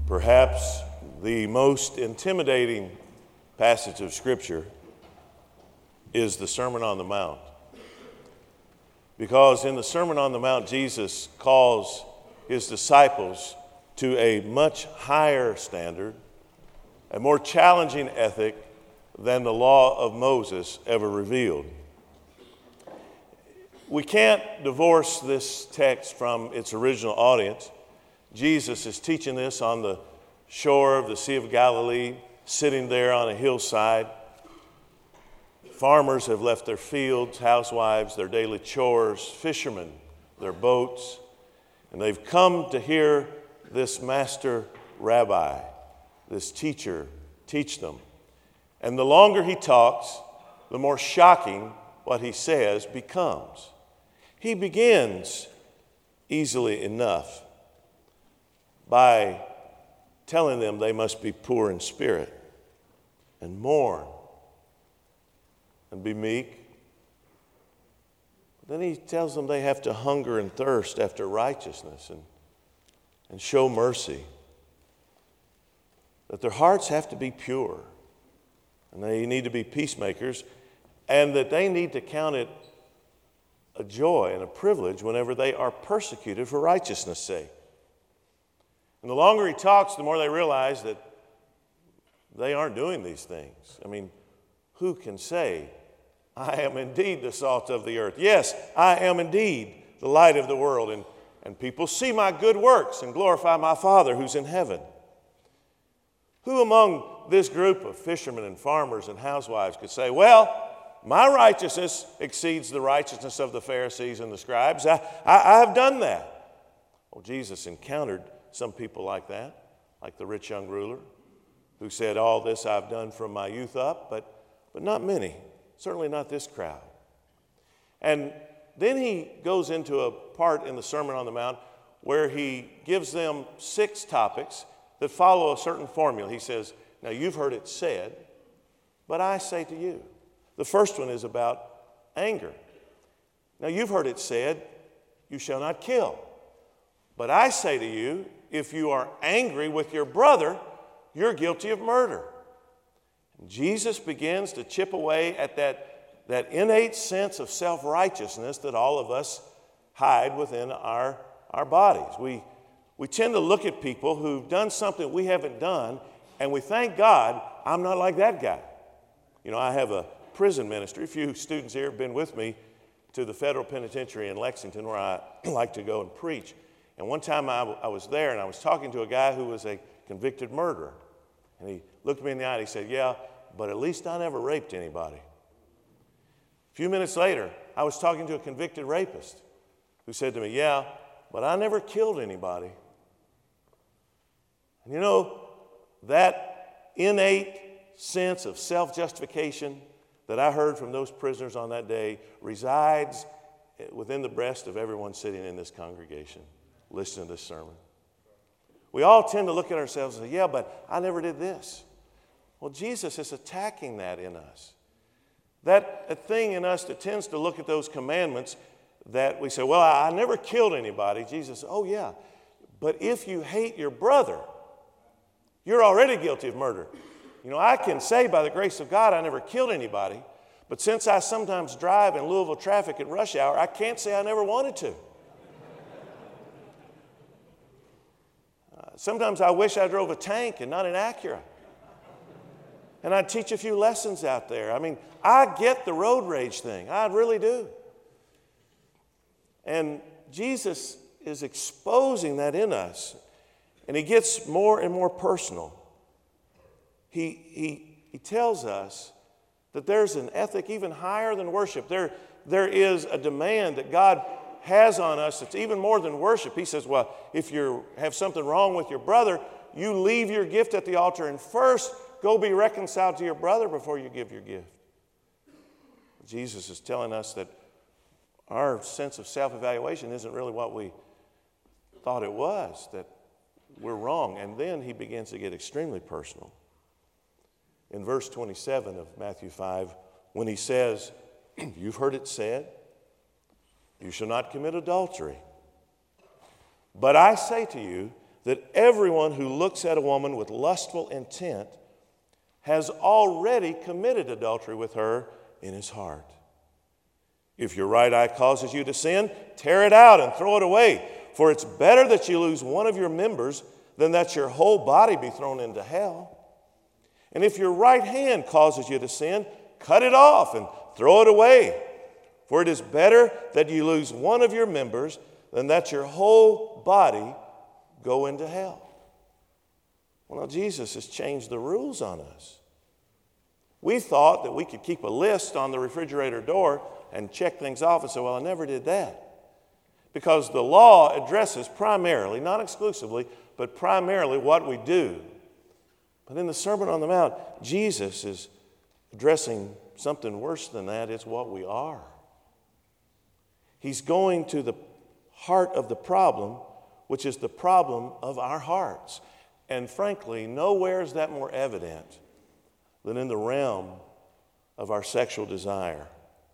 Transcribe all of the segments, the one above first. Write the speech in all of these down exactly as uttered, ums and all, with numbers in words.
Perhaps the most intimidating passage of Scripture is the Sermon on the Mount. Because in the Sermon on the Mount, Jesus calls his disciples to a much higher standard, a more challenging ethic than the law of Moses ever revealed. We can't divorce this text from its original audience. Jesus is teaching this on the shore of the Sea of Galilee, sitting there on a hillside. Farmers have left their fields, housewives, their daily chores, fishermen, their boats, and they've come to hear this master rabbi, this teacher, teach them. And the longer he talks, the more shocking what he says becomes. He begins easily enough by telling them they must be poor in spirit and mourn and be meek. Then he tells them they have to hunger and thirst after righteousness and, and show mercy. That their hearts have to be pure and they need to be peacemakers, and that they need to count it a joy and a privilege whenever they are persecuted for righteousness' sake. And the longer he talks, the more they realize that they aren't doing these things. I mean, who can say, I am indeed the salt of the earth? Yes, I am indeed the light of the world, and, and people see my good works and glorify my Father who's in heaven. Who among this group of fishermen and farmers and housewives could say, well, my righteousness exceeds the righteousness of the Pharisees and the scribes. I, I, I've done that. Well, Jesus encountered some people like that, like the rich young ruler who said, all this I've done from my youth up, but, but not many, certainly not this crowd. And then he goes into a part in the Sermon on the Mount where he gives them six topics that follow a certain formula. He says, now you've heard it said, but I say to you. The first one is about anger. Now you've heard it said, you shall not kill. But I say to you, if you are angry with your brother, you're guilty of murder. And Jesus begins to chip away at that, that innate sense of self-righteousness that all of us hide within our, our bodies. We, we tend to look at people who've done something we haven't done, and we thank God, I'm not like that guy. You know, I have a prison ministry. A few students here have been with me to the federal penitentiary in Lexington where I like to go and preach. And one time I, I was there and I was talking to a guy who was a convicted murderer. And he looked me in the eye and he said, yeah, but at least I never raped anybody. A few minutes later, I was talking to a convicted rapist who said to me, yeah, but I never killed anybody. And you know, that innate sense of self-justification that I heard from those prisoners on that day resides within the breast of everyone sitting in this congregation listening to this sermon. We all tend to look at ourselves and say, yeah, but I never did this. Well, Jesus is attacking that in us. That, that thing in us that tends to look at those commandments that we say, well, I, I never killed anybody. Jesus, oh yeah, but if you hate your brother, you're already guilty of murder. You know, I can say by the grace of God I never killed anybody, but since I sometimes drive in Louisville traffic at rush hour, I can't say I never wanted to. Uh, sometimes I wish I drove a tank and not an Acura. And I'd teach a few lessons out there. I mean, I get the road rage thing. I really do. And Jesus is exposing that in us, and he gets more and more personal. He, he, he tells us that there's an ethic even higher than worship. There, there is a demand that God has on us that's even more than worship. He says, well, if you have something wrong with your brother, you leave your gift at the altar and first go be reconciled to your brother before you give your gift. Jesus is telling us that our sense of self-evaluation isn't really what we thought it was, that we're wrong. And then he begins to get extremely personal. In verse twenty-seven of Matthew five, when he says, you've heard it said, you shall not commit adultery. But I say to you that everyone who looks at a woman with lustful intent has already committed adultery with her in his heart. If your right eye causes you to sin, tear it out and throw it away. For it's better that you lose one of your members than that your whole body be thrown into hell. And if your right hand causes you to sin, cut it off and throw it away. For it is better that you lose one of your members than that your whole body go into hell. Well, now Jesus has changed the rules on us. We thought that we could keep a list on the refrigerator door and check things off and say, well, I never did that. Because the law addresses primarily, not exclusively, but primarily what we do. But in the Sermon on the Mount, Jesus is addressing something worse than that. It's what we are. He's going to the heart of the problem, which is the problem of our hearts. And frankly, nowhere is that more evident than in the realm of our sexual desire.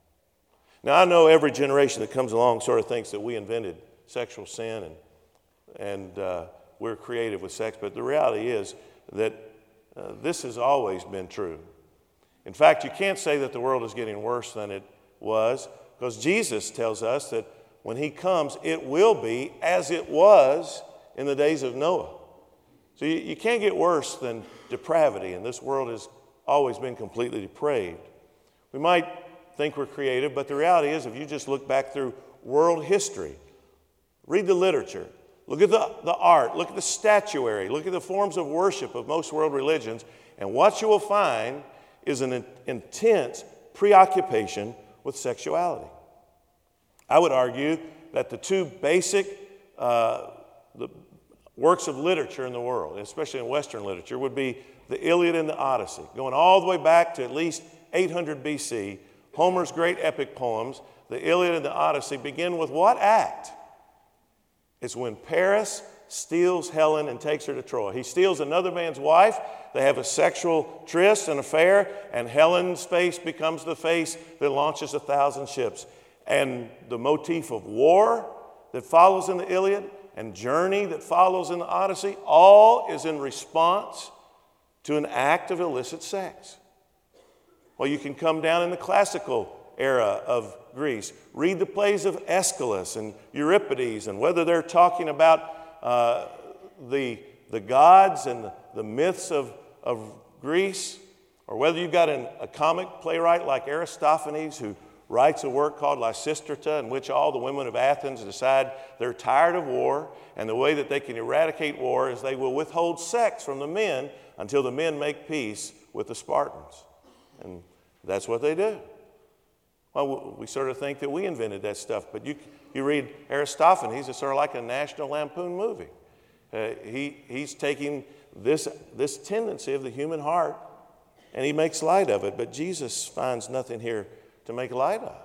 Now, I know every generation that comes along sort of thinks that we invented sexual sin and, and uh, we're creative with sex, but the reality is that uh, this has always been true. In fact, you can't say that the world is getting worse than it was, because Jesus tells us that when he comes, it will be as it was in the days of Noah. So you, you can't get worse than depravity, and this world has always been completely depraved. We might think we're creative, but the reality is if you just look back through world history, read the literature, look at the, the art, look at the statuary, look at the forms of worship of most world religions, and what you will find is an in, intense preoccupation with sexuality. I would argue that the two basic uh, the works of literature in the world, especially in Western literature, would be the Iliad and the Odyssey, going all the way back to at least eight hundred B C. Homer's great epic poems, the Iliad and the Odyssey, begin with what act? It's when Paris steals Helen and takes her to Troy. He steals another man's wife. They have a sexual tryst, an affair, and Helen's face becomes the face that launches a thousand ships. And the motif of war that follows in the Iliad and journey that follows in the Odyssey, all is in response to an act of illicit sex. Well, you can come down in the classical era of Greece. Read the plays of Aeschylus and Euripides, and whether they're talking about uh, the, the gods and the, the myths of, of Greece, or whether you've got an, a comic playwright like Aristophanes who writes a work called Lysistrata, in which all the women of Athens decide they're tired of war, and the way that they can eradicate war is they will withhold sex from the men until the men make peace with the Spartans. And that's what they do. Well, we sort of think that we invented that stuff, but you, you read Aristophanes, it's sort of like a National Lampoon movie. Uh, he, he's taking this, this tendency of the human heart, and he makes light of it, but Jesus finds nothing here to make light of.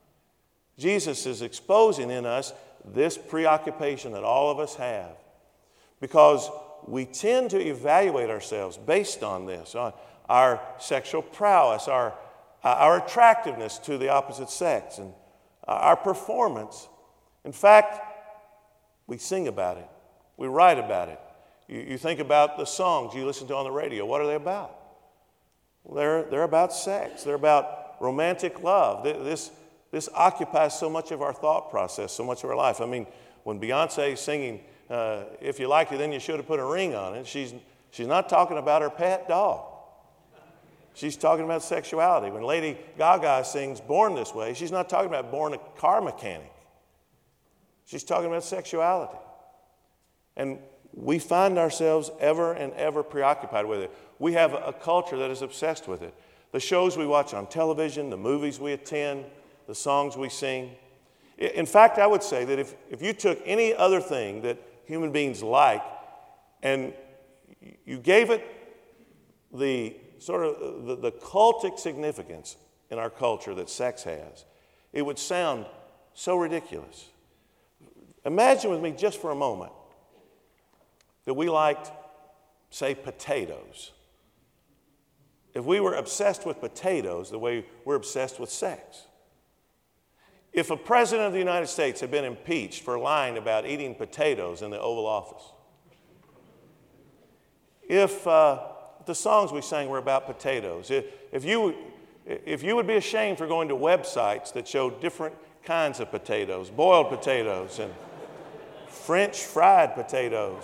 Jesus is exposing in us this preoccupation that all of us have, because we tend to evaluate ourselves based on this, on our sexual prowess, our, our attractiveness to the opposite sex, and our performance. In fact, we sing about it. We write about it. You, you think about the songs you listen to on the radio. What are they about? Well, they're, they're about sex. They're about romantic love. This, this occupies so much of our thought process, so much of our life. I mean, when Beyonce is singing, uh, if you like it, then you should have put a ring on it, she's, she's not talking about her pet dog. She's talking about sexuality. When Lady Gaga sings Born This Way, she's not talking about born a car mechanic. She's talking about sexuality. And we find ourselves ever and ever preoccupied with it. We have a culture that is obsessed with it. The shows we watch on television, the movies we attend, the songs we sing. In fact, I would say that if, if you took any other thing that human beings like and you gave it the sort of the, the cultic significance in our culture that sex has, it would sound so ridiculous. Imagine with me just for a moment that we liked, say, potatoes. If we were obsessed with potatoes the way we're obsessed with sex. If a president of the United States had been impeached for lying about eating potatoes in the Oval Office, if uh, the songs we sang were about potatoes, if, if, you, if you would be ashamed for going to websites that show different kinds of potatoes, boiled potatoes and French fried potatoes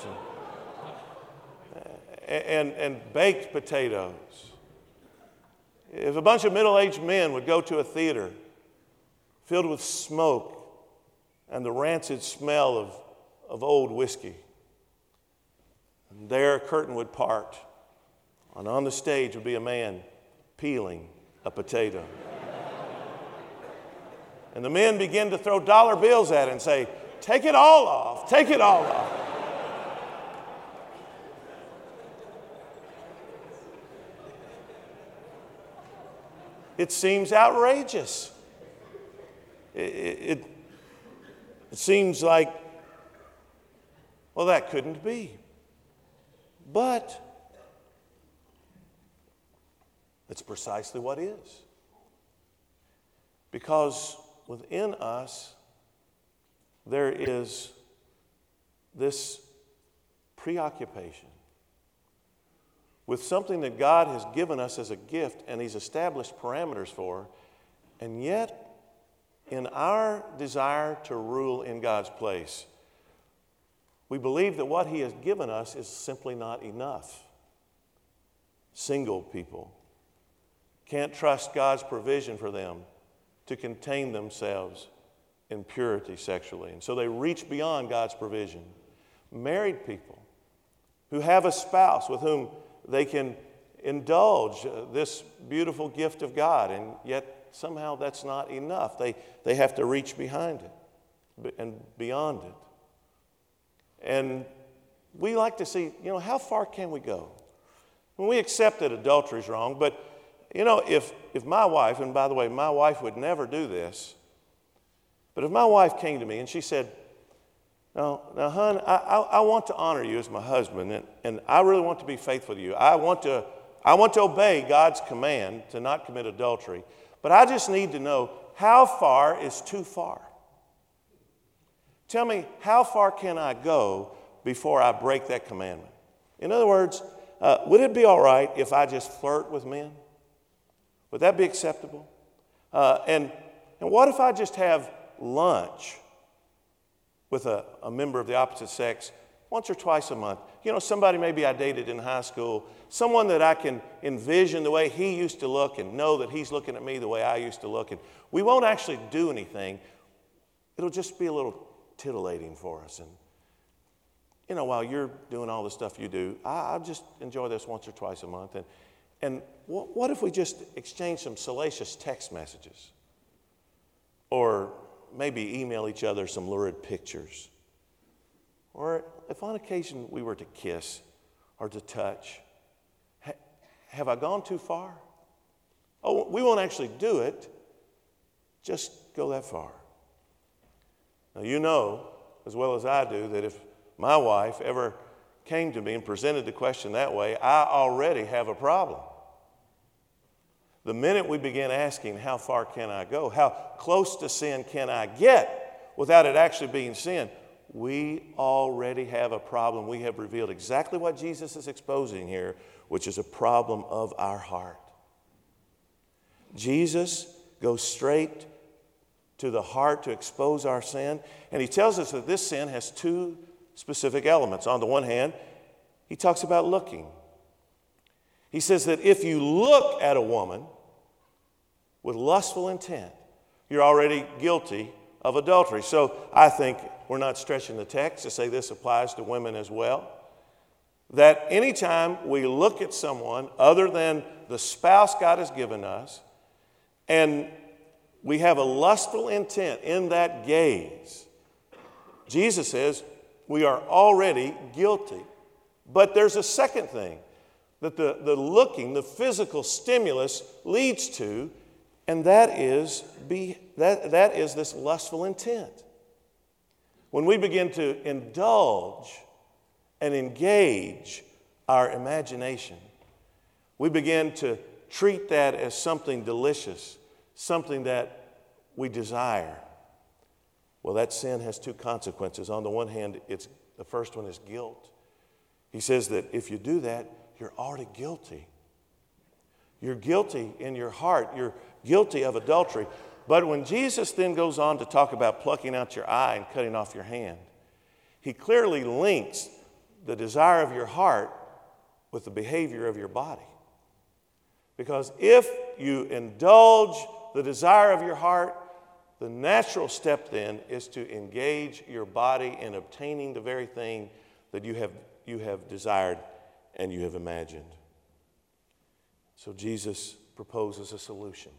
and, and, and baked potatoes. If a bunch of middle-aged men would go to a theater filled with smoke and the rancid smell of, of old whiskey, and there a curtain would part, and on the stage would be a man peeling a potato. And the men begin to throw dollar bills at it and say, "Take it all off, take it all off." It seems outrageous. It, it, it seems like, well, that couldn't be. But it's precisely what is. Because within us, there is this preoccupation with something that God has given us as a gift and He's established parameters for, and yet in our desire to rule in God's place, we believe that what He has given us is simply not enough. Single people can't trust God's provision for them to contain themselves in purity sexually, and so they reach beyond God's provision. Married people who have a spouse with whom they can indulge this beautiful gift of God, and yet somehow that's not enough. They, they have to reach behind it and beyond it. And we like to see, you know, how far can we go? When we accept that adultery is wrong, but, you know, if, if my wife, and by the way, my wife would never do this, but if my wife came to me and she said, Now, now, hon, I, I, I want to honor you as my husband, and, and I really want to be faithful to you. I want to, I want to obey God's command to not commit adultery, but I just need to know how far is too far. Tell me, how far can I go before I break that commandment? In other words, uh, would it be all right if I just flirt with men? Would that be acceptable? Uh, and, and what if I just have lunch with a, a member of the opposite sex once or twice a month? You know, somebody maybe I dated in high school, someone that I can envision the way he used to look and know that he's looking at me the way I used to look. And we won't actually do anything. It'll just be a little titillating for us. And, you know, while you're doing all the stuff you do, I, I just enjoy this once or twice a month. And, and what, what if we just exchange some salacious text messages? Or maybe email each other some lurid pictures. Or if on occasion we were to kiss or to touch, ha- have I gone too far? Oh, we won't actually do it. Just go that far. Now, you know as well as I do that if my wife ever came to me and presented the question that way, I already have a problem. The minute we begin asking, how far can I go? How close to sin can I get without it actually being sin? We already have a problem. We have revealed exactly what Jesus is exposing here, which is a problem of our heart. Jesus goes straight to the heart to expose our sin, and he tells us that this sin has two specific elements. On the one hand, he talks about looking. He says that if you look at a woman with lustful intent, you're already guilty of adultery. So I think we're not stretching the text to say this applies to women as well. That anytime we look at someone other than the spouse God has given us, and we have a lustful intent in that gaze, Jesus says we are already guilty. But there's a second thing that the, the looking, the physical stimulus leads to, and that is be, that, that is this lustful intent. When we begin to indulge and engage our imagination, we begin to treat that as something delicious, something that we desire. Well, that sin has two consequences. On the one hand, it's, the first one is guilt. He says that if you do that, you're already guilty. You're guilty in your heart. You're guilty of adultery. But when Jesus then goes on to talk about plucking out your eye and cutting off your hand, he clearly links the desire of your heart with the behavior of your body. Because if you indulge the desire of your heart, the natural step then is to engage your body in obtaining the very thing that you have, you have desired and you have imagined. So Jesus proposes a solution.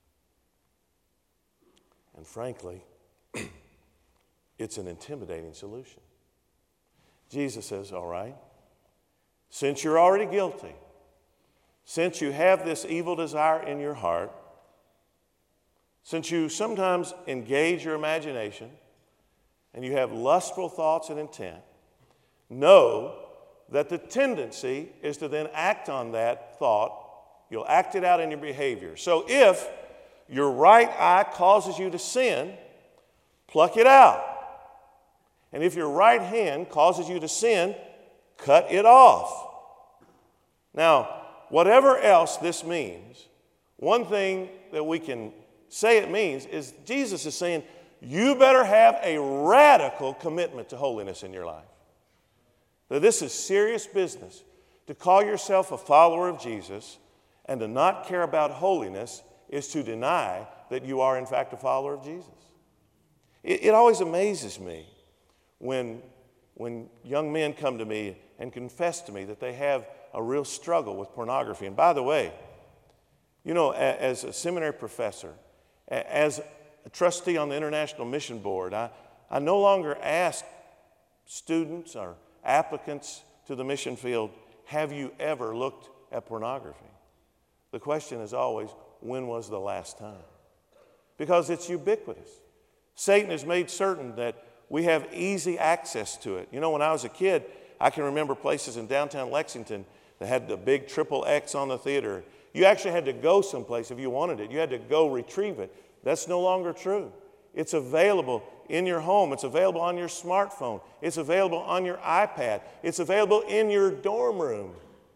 And frankly, it's an intimidating solution. Jesus says, all right, since you're already guilty, since you have this evil desire in your heart, since you sometimes engage your imagination and you have lustful thoughts and intent, know that the tendency is to then act on that thought. You'll act it out in your behavior. So if your right eye causes you to sin, pluck it out. And if your right hand causes you to sin, cut it off. Now, whatever else this means, one thing that we can say it means is Jesus is saying, you better have a radical commitment to holiness in your life. That this is serious business. To call yourself a follower of Jesus and to not care about holiness is to deny that you are in fact a follower of Jesus. It, it always amazes me when, when young men come to me and confess to me that they have a real struggle with pornography. And by the way, you know, as a seminary professor, as a trustee on the International Mission Board, I, I no longer ask students or applicants to the mission field, have you ever looked at pornography? The question is always, when was the last time? Because it's ubiquitous. Satan has made certain that we have easy access to it. You know, when I was a kid, I can remember places in downtown Lexington that had the big triple X on the theater. You actually had to go someplace if you wanted it. You had to go retrieve it. That's no longer true. It's available in your home. It's available on your smartphone. It's available on your iPad. It's available in your dorm room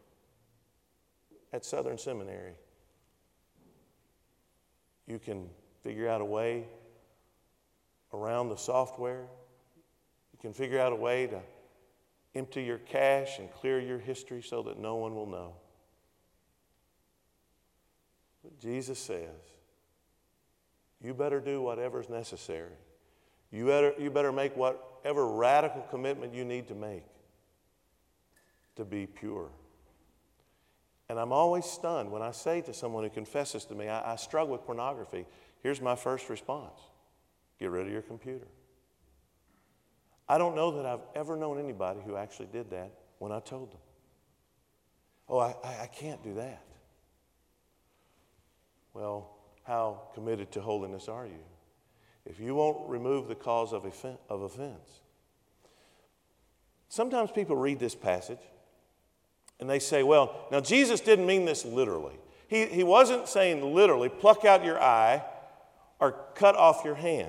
at Southern Seminary. You can figure out a way around the software. You can figure out a way to empty your cache and clear your history so that no one will know. But Jesus says, you better do whatever's necessary. You better, you better make whatever radical commitment you need to make to be pure. And I'm always stunned when I say to someone who confesses to me, I, I struggle with pornography. Here's my first response. Get rid of your computer. I don't know that I've ever known anybody who actually did that when I told them. Oh, I, I can't do that. Well, how committed to holiness are you? If you won't remove the cause of offense. Sometimes people read this passage and they say, well, now Jesus didn't mean this literally. He, he wasn't saying literally, pluck out your eye or cut off your hand.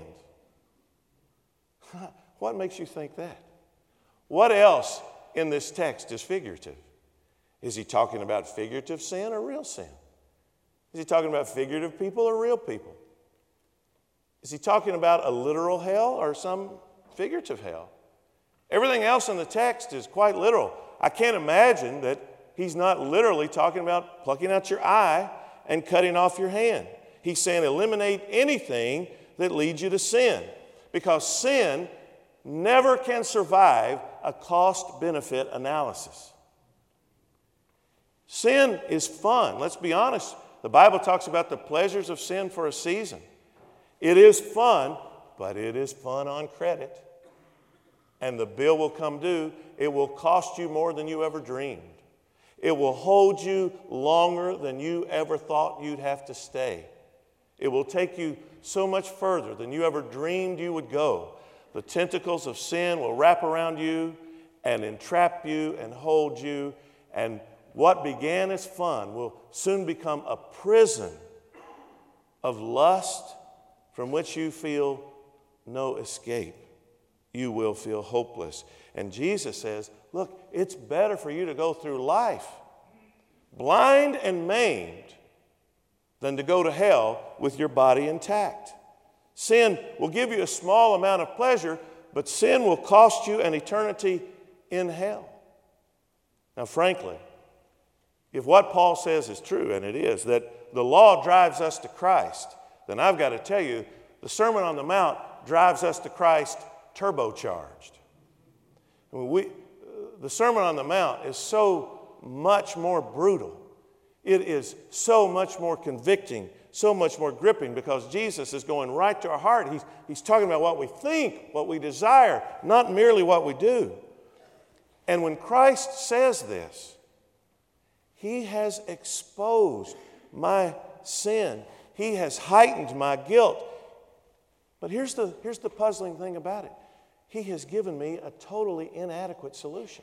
What makes you think that? What else in this text is figurative? Is he talking about figurative sin or real sin? Is he talking about figurative people or real people? Is he talking about a literal hell or some figurative hell? Everything else in the text is quite literal. I can't imagine that he's not literally talking about plucking out your eye and cutting off your hand. He's saying eliminate anything that leads you to sin, because sin never can survive a cost-benefit analysis. Sin is fun. Let's be honest. The Bible talks about the pleasures of sin for a season. It is fun, but it is fun on credit. And the bill will come due. It will cost you more than you ever dreamed. It will hold you longer than you ever thought you'd have to stay. It will take you so much further than you ever dreamed you would go. The tentacles of sin will wrap around you and entrap you and hold you. And what began as fun will soon become a prison of lust from which you feel no escape. You will feel hopeless. And Jesus says, look, it's better for you to go through life blind and maimed than to go to hell with your body intact. Sin will give you a small amount of pleasure, but sin will cost you an eternity in hell. Now, frankly, if what Paul says is true, and it is, that the law drives us to Christ, then I've got to tell you, the Sermon on the Mount drives us to Christ turbocharged. I mean, we, the Sermon on the Mount is so much more brutal. It is so much more convicting, so much more gripping, because Jesus is going right to our heart. He's, he's talking about what we think, what we desire, not merely what we do. And when Christ says this, He has exposed my sin. He has heightened my guilt. But here's the, here's the puzzling thing about it. He has given me a totally inadequate solution.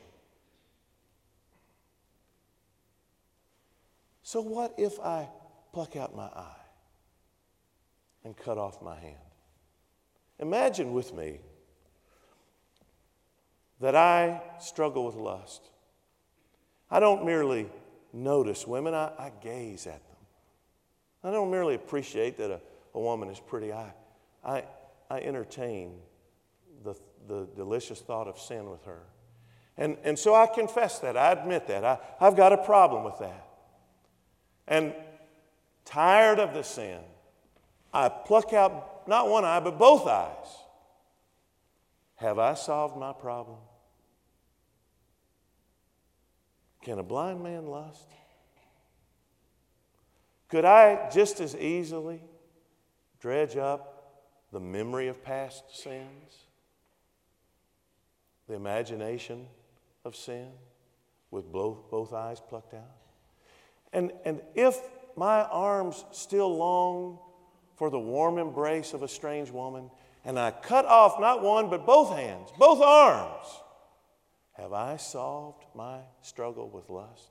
So what if I pluck out my eye and cut off my hand? Imagine with me that I struggle with lust. I don't merely notice women, I, I gaze at them. I don't merely appreciate that a, a woman is pretty. I, I, I entertain the, the delicious thought of sin with her. And, and so I confess that. I admit that. I, I've got a problem with that. And tired of the sin, I pluck out not one eye, but both eyes. Have I solved my problem? Can a blind man lust? Could I just as easily dredge up the memory of past sins? The imagination of sin with both, both eyes plucked out? And, and if my arms still long for the warm embrace of a strange woman, and I cut off not one but both hands, both arms, have I solved my struggle with lust?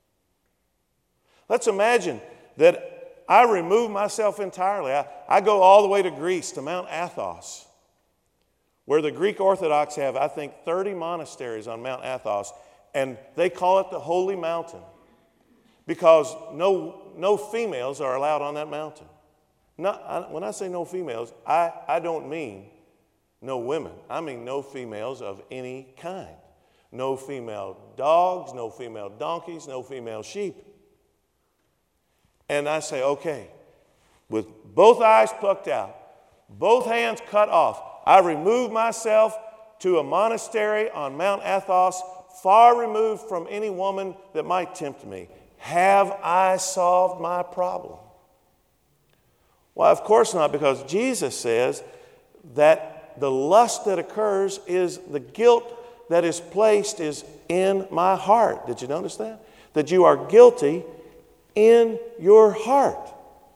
Let's imagine that I remove myself entirely. I, I go all the way to Greece, to Mount Athos, where the Greek Orthodox have, I think, thirty monasteries on Mount Athos, and they call it the Holy Mountain because no, no females are allowed on that mountain. Not, I, when I say no females, I, I don't mean no women. I mean no females of any kind. No female dogs, no female donkeys, no female sheep. And I say, okay, with both eyes plucked out, both hands cut off, I remove myself to a monastery on Mount Athos, far removed from any woman that might tempt me. Have I solved my problem? Well, of course not, because Jesus says that the lust that occurs is the guilt that is placed is in my heart. Did you notice that? That you are guilty in your heart.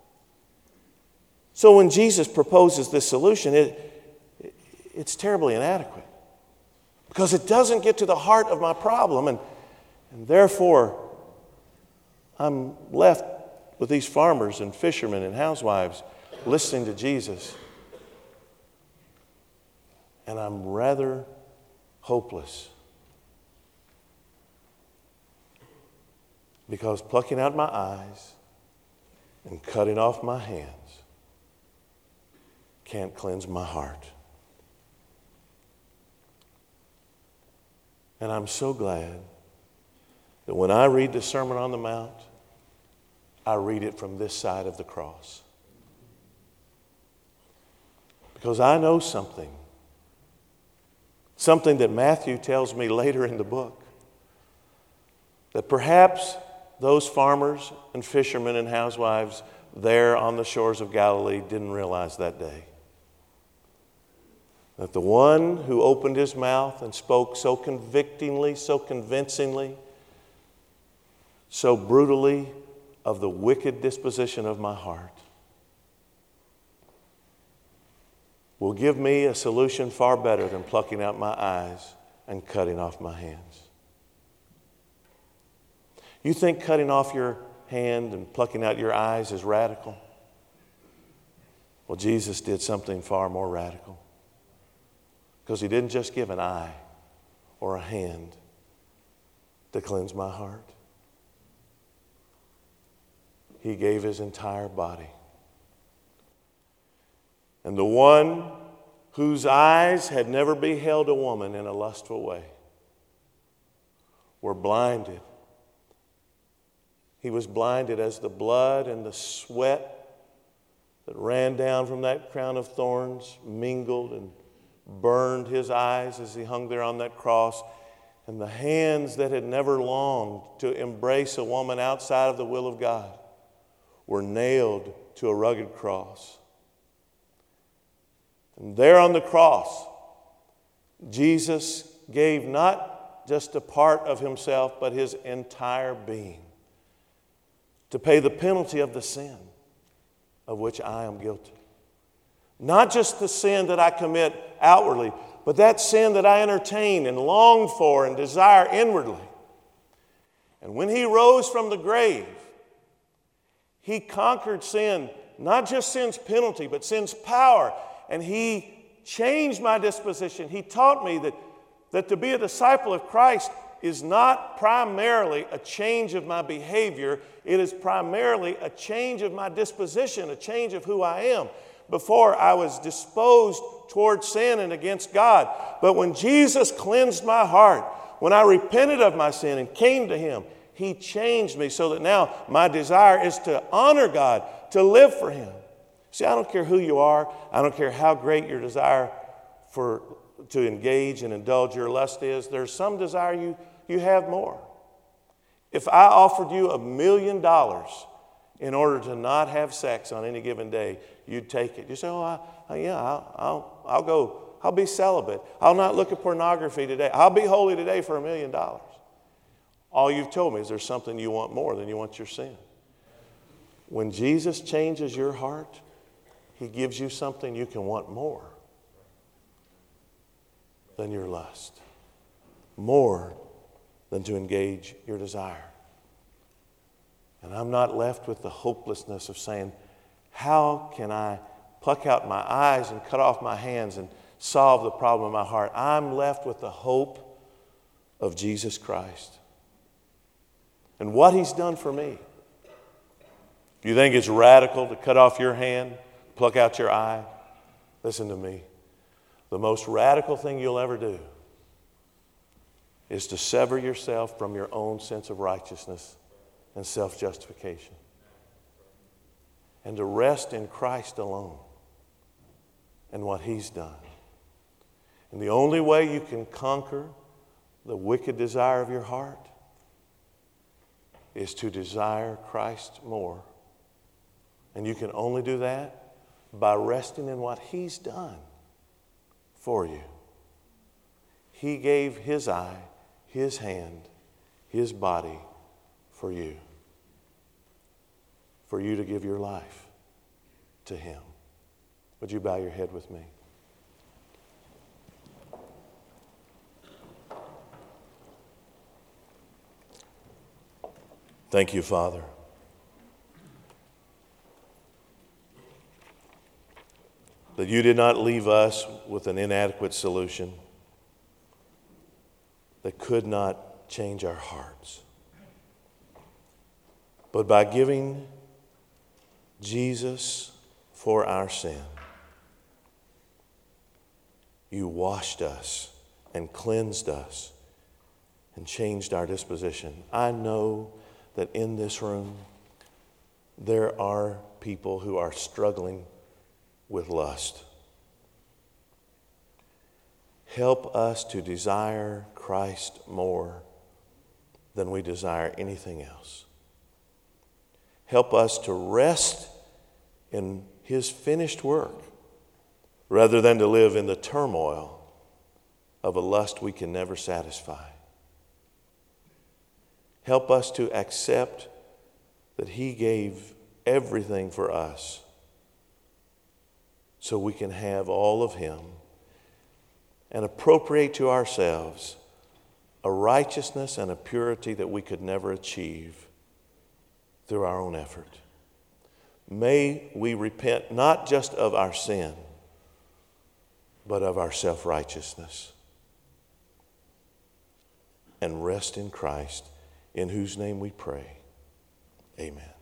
So when Jesus proposes this solution, it, it, it's terribly inadequate because it doesn't get to the heart of my problem, and, and therefore I'm left with these farmers and fishermen and housewives listening to Jesus, and I'm rather hopeless because plucking out my eyes and cutting off my hands can't cleanse my heart. And I'm so glad that when I read the Sermon on the Mount, I read it from this side of the cross. Because I know something. Something that Matthew tells me later in the book. That perhaps those farmers and fishermen and housewives there on the shores of Galilee didn't realize that day. That the one who opened his mouth and spoke so convictingly, so convincingly, so brutally of the wicked disposition of my heart will give me a solution far better than plucking out my eyes and cutting off my hands. You think cutting off your hand and plucking out your eyes is radical? Well, Jesus did something far more radical. Because he didn't just give an eye or a hand. to cleanse my heart. He gave his entire body. And the one whose eyes had never beheld a woman in a lustful way were blinded. He was blinded as the blood and the sweat that ran down from that crown of thorns mingled and burned his eyes as he hung there on that cross. And the hands that had never longed to embrace a woman outside of the will of God were nailed to a rugged cross. And there on the cross, Jesus gave not just a part of himself, but his entire being to pay the penalty of the sin of which I am guilty. Not just the sin that I commit outwardly, but that sin that I entertain and long for and desire inwardly. And when he rose from the grave, he conquered sin, not just sin's penalty, but sin's power. And he changed my disposition. He taught me that, that to be a disciple of Christ is not primarily a change of my behavior. It is primarily a change of my disposition, a change of who I am. Before, I was disposed toward sin and against God. But when Jesus cleansed my heart, when I repented of my sin and came to him, he changed me so that now my desire is to honor God, to live for him. See, I don't care who you are. I don't care how great your desire for to engage and indulge your lust is. There's some desire you, you have more. If I offered you a million dollars in order to not have sex on any given day, you'd take it. You say, oh, I, I, yeah, I'll, I'll, I'll go. I'll be celibate. I'll not look at pornography today. I'll be holy today for a million dollars. All you've told me is there's something you want more than you want your sin. When Jesus changes your heart, he gives you something you can want more than your lust, more than to engage your desire. And I'm not left with the hopelessness of saying, how can I pluck out my eyes and cut off my hands and solve the problem in my heart? I'm left with the hope of Jesus Christ and what he's done for me. You think it's radical to cut off your hand, pluck out your eye? Listen to me. The most radical thing you'll ever do is to sever yourself from your own sense of righteousness and self-justification and to rest in Christ alone and what he's done. And the only way you can conquer the wicked desire of your heart is to desire Christ more. And you can only do that by resting in what he's done for you. He gave his eye, his hand, his body for you. For you to give your life to him. Would you bow your head with me? Thank you, Father. That you did not leave us with an inadequate solution that could not change our hearts. But by giving Jesus for our sin, you washed us and cleansed us and changed our disposition. I know that in this room there are people who are struggling with lust. Help us to desire Christ more than we desire anything else. Help us to rest in his finished work rather than to live in the turmoil of a lust we can never satisfy. Help us to accept that he gave everything for us so we can have all of him and appropriate to ourselves a righteousness and a purity that we could never achieve through our own effort. May we repent not just of our sin, but of our self-righteousness. and rest in Christ, in whose name we pray. Amen.